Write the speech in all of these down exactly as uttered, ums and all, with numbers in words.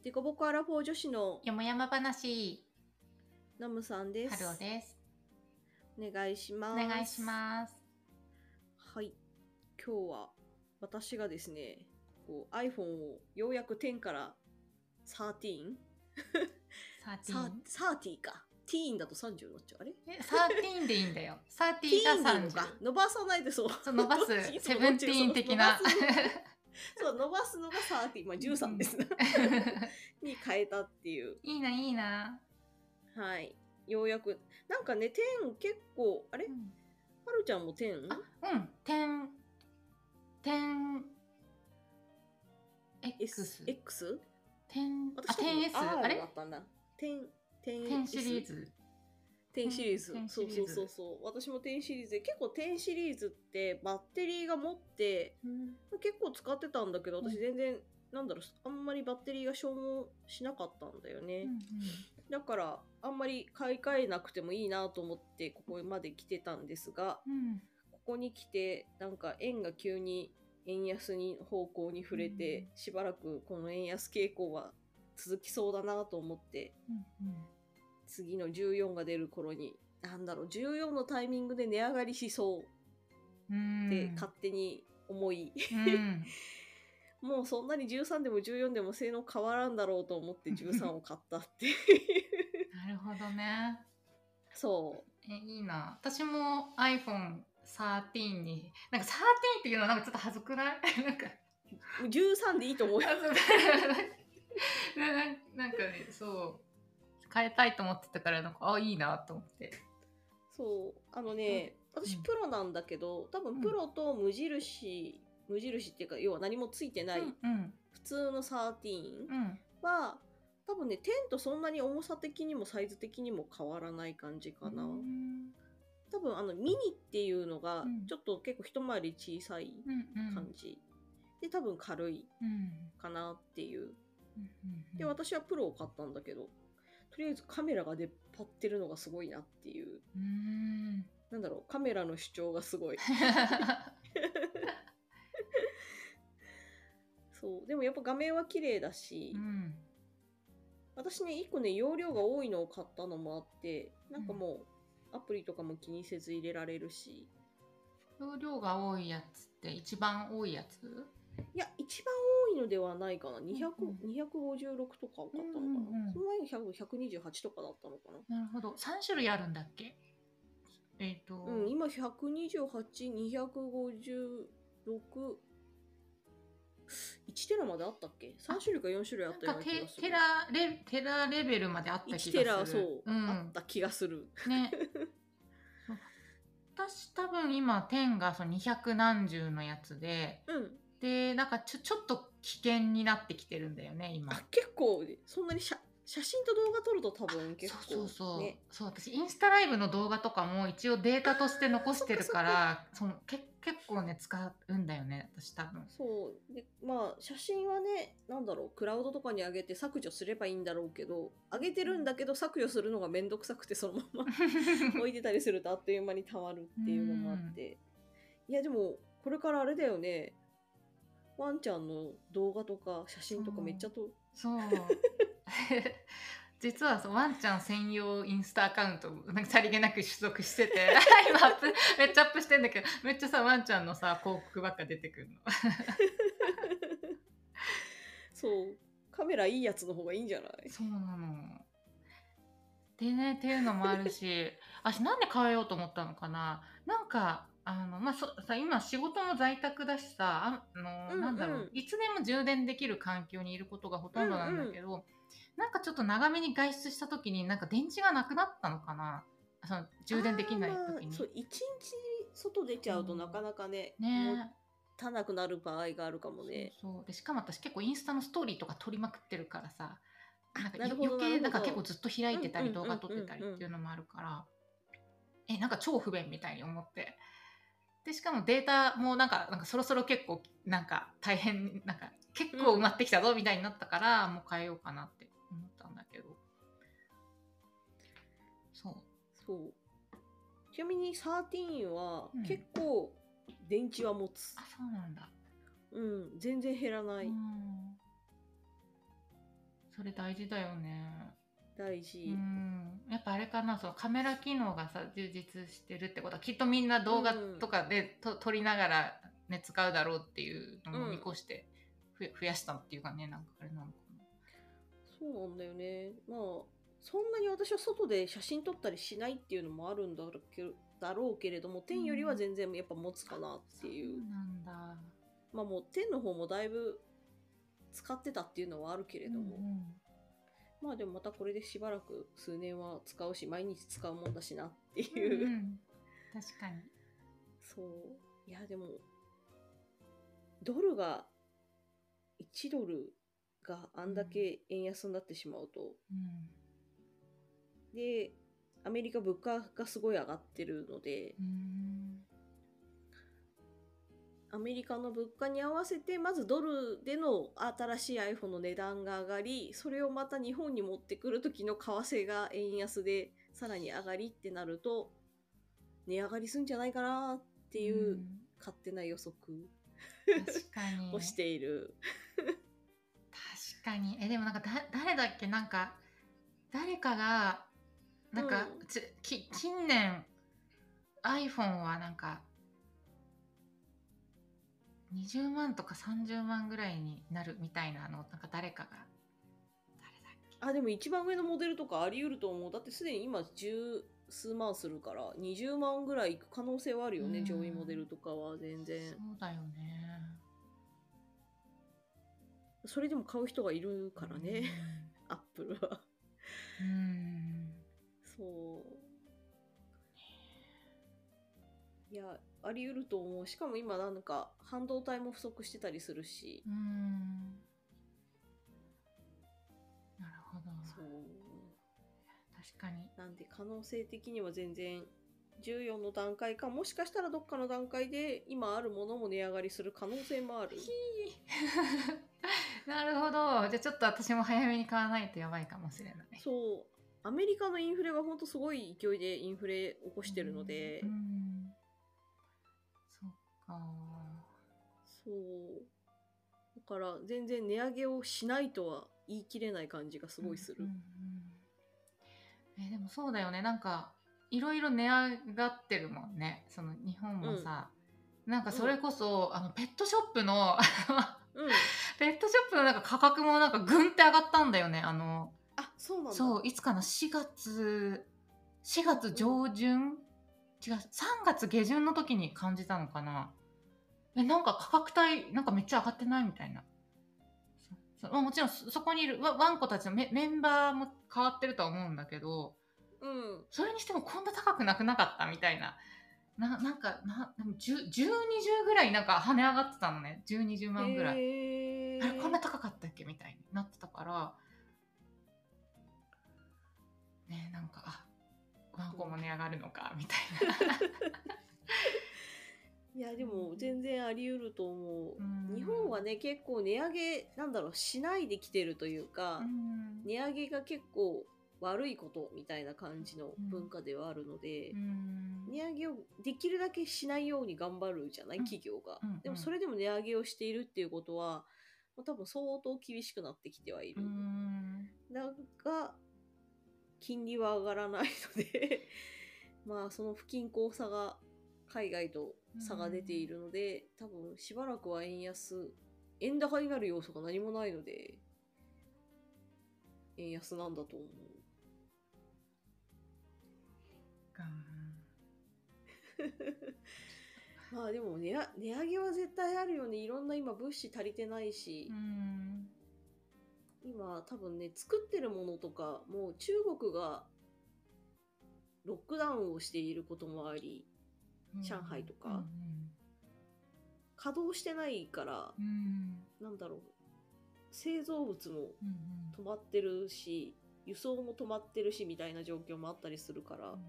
デコボコアラフォー女子のよもやま話、 ナムさんです。 春尾です。 お願いしまおす。 願いします。 はい。今日は私がですね、こう iPhone をようやくじゅうからじゅうさんじゅうさん? さんじゅうか。ティーンだとさんじゅうになっちゃう。あれえ、じゅうさんでいいんだよ。じゅうさんティーがンでいいのさんじゅう。 か。伸ばさないでそう。 そう伸ばすどっちセブンティーン的な。 そう、伸ばすのがさんじゅう、まあじゅうさんです。に変えたっていう。 いいな、いいな。 はい。ようやく。なんかね、じゅう結構、あれ、 うん、 はるちゃんもじゅう？ あ、うん、じゅう、じゅう、X。 X? じゅう、あ、 私多分じゅうエス? あ R れだったんだ。じゅう、じゅうじゅうシリーズ。 じゅうシリーズ。 じゅうそうそうそうそう。私もじゅうシリーズで、結構じゅうシリーズってバッテリーが持って、うん、結構使ってたんだけど、私全然、うん、なんだろう、あんまりバッテリーが消耗しなかったんだよね。うんうん、だから、あんまり買い替えなくてもいいなと思って、ここまで来てたんですが、うん、ここに来て、なんか円が急に円安に方向に触れて、うん、しばらくこの円安傾向は続きそうだなと思って、うんうん、次のじゅうよんが出る頃に、なんだろう、じゅうよんのタイミングで値上がりしそうって勝手に思い、うん、もうそんなにじゅうさんでもじゅうよんでも性能変わらんだろうと思ってじゅうさんを買ったっていうなるほどね。 そう。 え、いいな。私も アイフォンじゅうさんに、なんかじゅうさんっていうのはなんかちょっと恥ずくないなんかじゅうさんでいいと思うよな, なんかね、そう変えたいと思ってたから、なんかあ、いいなと思って。 そうあのね、うん、私プロなんだけど、多分プロと無印、うん、無印っていうか要は何もついてない、うんうん、普通のじゅうさんは、うん、多分ねじゅうとそんなに重さ的にもサイズ的にも変わらない感じかな。多分あのミニっていうのがちょっと結構一回り小さい感じ、うんうん、で多分軽いかなっていう、うんうんうん、で私はプロを買ったんだけど、とりあえずカメラが出っ張ってるのがすごいなっていう、うーん、なんだろう、カメラの主張がすごいそうでもやっぱ画面は綺麗だし、うん、私ねいっこね容量が多いのを買ったのもあって、なんかもうアプリとかも気にせず入れられるし。 容量が多いやつって一番多いやつ？ いや一番多いのではないかな。にひゃく、うんうん、にひゃくごじゅうろくとかを買ったのかな、うんうんうん、その前にひゃくにじゅうはちとかだったのかな。 なるほど。さん種類あるんだっけ？えっと、 うん、今ひゃくにじゅうはち、にひゃくごじゅうろく、いちテラまであったっけ？ さん 種類かよん種類あったような気がする。 テラレ、テラレベルまであった気がする。いちテラ、 そう、うん、あった気がする。 ね。私多分今じゅうがそのにひゃくなんじゅうのやつで、うん、でなんかちょちょっと危険になってきてるんだよね今。 あ、結構そんなに写写真と動画撮ると多分結構、ね、 そうそうそう、ね、そう私インスタライブの動画とかも一応データとして残してるからそのけ結構ね使うんだよね私多分。そうでまあ写真はね、なんだろう、クラウドとかに上げて削除すればいいんだろうけど、上げてるんだけど削除するのがめんどくさくてそのまま置いてたりするとあっという間にたまるっていうのもあって、いやでもこれからあれだよね、ワンちゃんの動画とか写真とかめっちゃ撮る。 そう実はそうワンちゃん専用インスタアカウントなんかさりげなく取得してて今アップめっちゃアップしてんだけど、めっちゃさワンちゃんのさ広告ばっか出てくるのそうカメラいいやつの方がいいんじゃない？ そうなのでねっていうのもあるし私なんで変えようと思ったのかな。なんかあのまあ、そさ今仕事も在宅だしさ、あの、うんうん、なんだろう、いつでも充電できる環境にいることがほとんどなんだけど、うんうん、なんかちょっと長めに外出した時になんか電池がなくなったのかな、その充電できない時に。 まあ、そういちにち外出ちゃうとなかなかね、うん、ね持たなくなる場合があるかもね。 そうそうでしかも私結構インスタのストーリーとか撮りまくってるからさ、なんか余計なんか結構ずっと開いてたり動画撮ってたりっていうのもあるから、えなんか超不便みたいに思って。でしかもデータもなんかなんかそろそろ結構なんか大変なんか結構埋まってきたぞみたいになったから、うん、もう変えようかなって思ったんだけど。そうそうちなみにじゅうさんは結構電池は持つ、 うん、あそうなんだ。 うん全然減らない。うんそれ大事だよね。 大事。 うん、やっぱあれかな、そのカメラ機能がさ充実してるってことはきっとみんな動画とかでと、うん、撮りながら、ね、使うだろうっていうのも見越してふ、うん、増やしたっていうかね、なんかあれなのかな。 そうなんだよね。まあそんなに私は外で写真撮ったりしないっていうのもあるんだろうけどだろうけれども、天よりは全然やっぱ持つかなっていう。 うん、そうなんだ。 まあもう天の方もだいぶ使ってたっていうのはあるけれども、うんうん、まあでもまたこれでしばらく数年は使うし、毎日使うもんだしなっていう、うんうん、 確かに。 そういやでもドルがいちドルがあんだけ円安になってしまうと、うん、でアメリカ物価がすごい上がってるので、うん、アメリカの物価に合わせてまずドルでの新しい iPhone の値段が上がり、それをまた日本に持ってくる時の為替が円安でさらに上がりってなると値上がりするんじゃないかなっていう勝手な予測、 うん、確かにをしている確かに。えでもなんかだ誰だっけ、なんか誰かがなんか、うん、ちき近年 iPhone はなんかにじゅうまんとかさんじゅうまんぐらいになるみたいなの、なんか誰かが、誰だっけ。 あでも一番上のモデルとかあり得ると思う。だってすでに今十数万するからにじゅうまんぐらいいく可能性はあるよね、上位モデルとかは全然。 そうだよね。 それでも買う人がいるからね、アップルは。うん、そういやあり得ると思う。しかも今なんか半導体も不足してたりするし。うーんなるほど。 そう確かに。 なんで可能性的には全然じゅうよんの段階か、もしかしたらどっかの段階で今あるものも値上がりする可能性もある。 なるほど。じゃあちょっと私も早めに買わないとやばいかもしれない。 そうアメリカのインフレはほんとすごい勢いでインフレ起こしてるので。うんうんそっか。 そうだから全然値上げをしないとは言い切れない感じがすごいする。うんうんうん、えでもそうだよね。なんかいろいろ値上がってるもんね。その日本もさ、うん、なんかそれこそ、うん、あのペットショップの、うん、ペットショップのなんか価格もなんかグンって上がったんだよね。あのあそうなんだ。 そういつかなしがつしがつ上旬、うん、違うさんがつ下旬の時に感じたのかな。えなんか価格帯なんかめっちゃ上がってないみたいな。そそもちろん そ, そこにいるワワンコたちの メ, メンバーも変わってるとは思うんだけど、うん、それにしてもこんな高くなくなかったみたいな。ななんかなじゅう、じゅう、にじゅうぐらいなんか跳ね上がってたのね。じゅう、にじゅうまんぐらい。あれこんな高かったっけみたいになってたからね、なんかあワンコも値上がるのかみたいないやでも全然あり得ると思う、うん、日本はね結構値上げなんだろうしないできてるというか、うん、値上げが結構悪いことみたいな感じの文化ではあるので、うん、値上げをできるだけしないように頑張るじゃない企業が、うん、でもそれでも値上げをしているっていうことは多分相当厳しくなってきてはいる、うん、だが金利は上がらないのでまあその不均衡さが海外と差が出ているので、多分しばらくは円安円高になる要素が何もないので円安なんだと思う。まあでも 値, 値上げは絶対あるよね。いろんな今物資足りてないし、うん今多分ね作ってるものとかもう中国がロックダウンをしていることもあり、うん、上海とか、うんうん、稼働してないから、うん、なんだろう製造物も止まってるし、うんうん、輸送も止まってるしみたいな状況もあったりするから、うんうん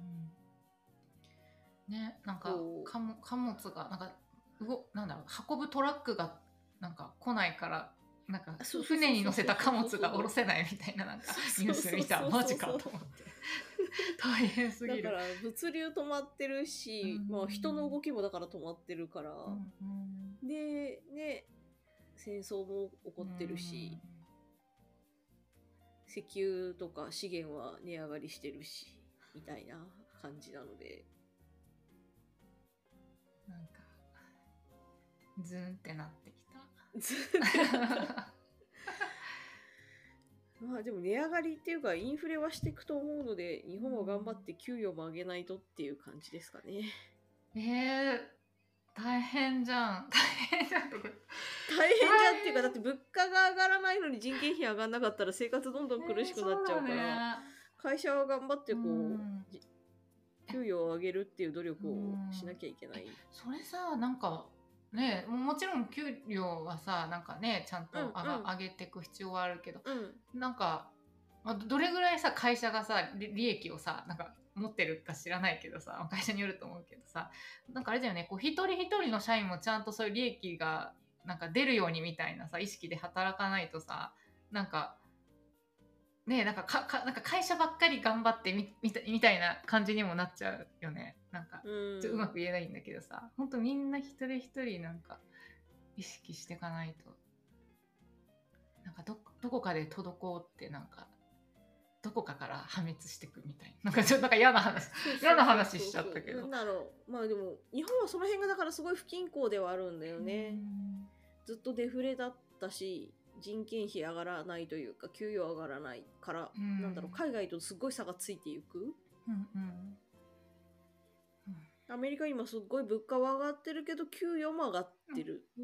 うん、ねなんか貨物、貨物がなんかなんだろう運ぶトラックがなんか来ないからなんか船に乗せた貨物が下ろせないみたいななんかニュース見た。マジかと思って大変すぎる。 だから物流止まってるし、うんうんまあ、人の動きもだから止まってるから、うんうん、でね戦争も起こってるし、 石油とか資源は値上がりしてるしみたいな感じなので、 なんかズーンってなってきた。 ずまあでも値上がりっていうかインフレはしていくと思うので、日本は頑張って給与も上げないとっていう感じですかね。 えー、大変じゃん。大変じゃんとか。 大変じゃんっていうか、だって物価が上がらないのに人件費上がんなかったら生活どんどん苦しくなっちゃうから、 えーそうだね、 会社は頑張ってこう、 うんじ給与を上げるっていう努力をしなきゃいけない。 それさ、なんかね、もちろん給料はさ、なんかね、ちゃんと上が、 うんうん上げていく必要はあるけど、 うんなんか、まあ、どれぐらいさ会社がさ利利益をさなんか持ってるか知らないけどさ、会社によると思うけどさ、なんかあれだよね、こう一人一人の社員もちゃんとそういう利益がなんか出るようにみたいなさ意識で働かないとさ、なんかねえ、なんかかかなんか会社ばっかり頑張ってみみたみたいな感じにもなっちゃうよね。なんかうん、 ちょっとうまく言えないんだけどさ、ほんとみんな一人一人なんか意識していかないと、なんか ど, どこかで滞ってなんかどこかから破滅していくみたいな、なんかちょっとなんか嫌な話嫌な話しちゃったけど、 なんだろう、まあでも日本はその辺がだからすごい不均衡ではあるんだよね。ずっとデフレだったし、人件費上がらないというか給与上がらないから、 うん、 なんだろう、海外とすごい差がついていく。 うんうんアメリカ今すっごい物価は上がってるけど給与も上がってる、うん、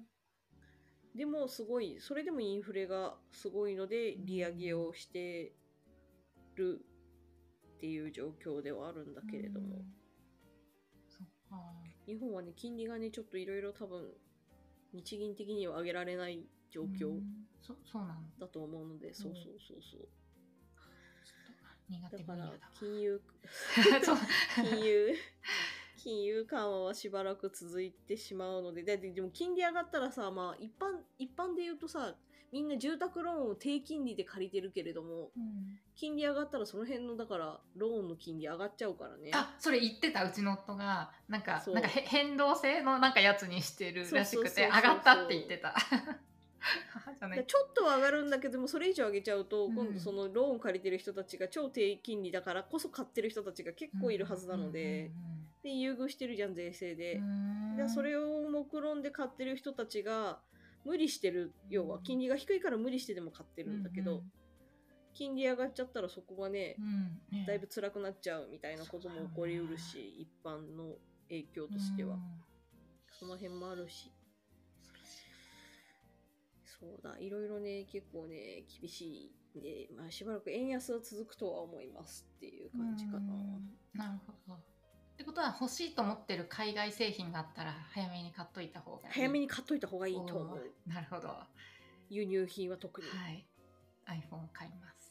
でもすごいそれでもインフレがすごいので利上げをしてるっていう状況ではあるんだけれども、うん、 そっか、 日本はね金利がねちょっといろいろ多分日銀的には上げられない状況、うん、 そそうなのだと思うので、うん、そうそうそうそう苦手分野だ。 だから金融金融金融緩和はしばらく続いてしまうので、で, でも金利上がったらさ、まあ一般一般で言うとさ、みんな住宅ローンを低金利で借りてるけれども、うん、金利上がったらその辺のだからローンの金利上がっちゃうからね。 あ、それ言ってた、うちの夫がなんかなんか変動制のなんかやつにしてるらしくて、上がったって言ってた。 ちょっとは上がるんだけども、それ以上上げちゃうと、うん、今度そのローン借りてる人たちが超低金利だからこそ買ってる人たちが結構いるはずなので、で優遇してるじゃん税制で。でそれを目論んで買ってる人たちが無理してる、要は金利が低いから無理してでも買ってるんだけど、うんうん、金利上がっちゃったらそこがね、うんね、だいぶ辛くなっちゃうみたいなことも起こりうるし、ね、一般の影響としては、うん、その辺もあるし。そうだ、いろいろね、結構ね、厳しいんで、まあ、しばらく円安は続くとは思いますっていう感じかな。 なるほど。ってことは、欲しいと思ってる海外製品があったら、早めに買っといた方がいい。 早めに買っといた方がいいと思う。 なるほど。 輸入品は特に。 はい。iPhone 買います。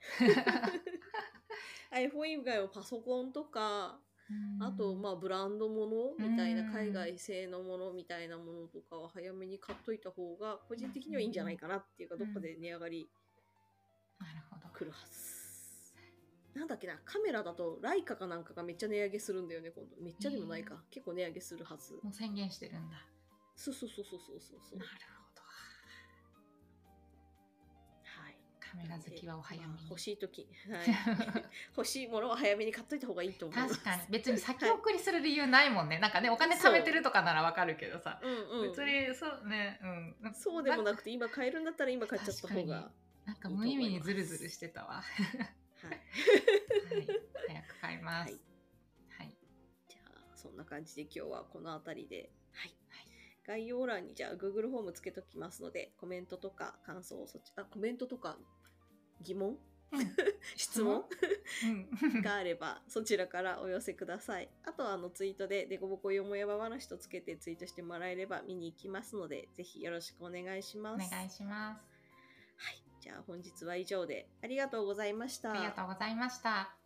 iPhone 以外はパソコンとか、あとまあブランドものみたいな海外製のものみたいなものとかは早めに買っといた方が個人的にはいいんじゃないかなっていうか、どっかで値上がり来るはず。なんだっけな、カメラだとライカかなんかがめっちゃ値上げするんだよね今度。めっちゃでもないか、結構値上げするはず。 もう宣言してるんだ。 そうそうそうそうそうそう。 なるほど。カメラ好きはお早めに、まあ、 欲しいとき、はい、欲しいものは早めに買っといた方がいいと思う。 確かに別に先送りする理由ないもんね、はい、なんかねお金貯めてるとかならわかるけどさ、うんうん、別にそうね、うん、 そうでもなくて今買えるんだったら今買っちゃった方がなんか無意味にズルズルしてたわ。はい、はい、早く買います。はい、はい、 じゃあそんな感じで今日はこの辺りで、はい、はい、概要欄にじゃあ Google フォームつけときますので、コメントとか感想をそっちあコメントとか疑問、うん、質問、うん、があればそちらからお寄せください。あとはあのツイートでデコボコよもやま話とつけてツイートしてもらえれば見に行きますので、ぜひよろしくお願いします。 お願いします。 はい、じゃあ本日は以上でありがとうございました。 ありがとうございました。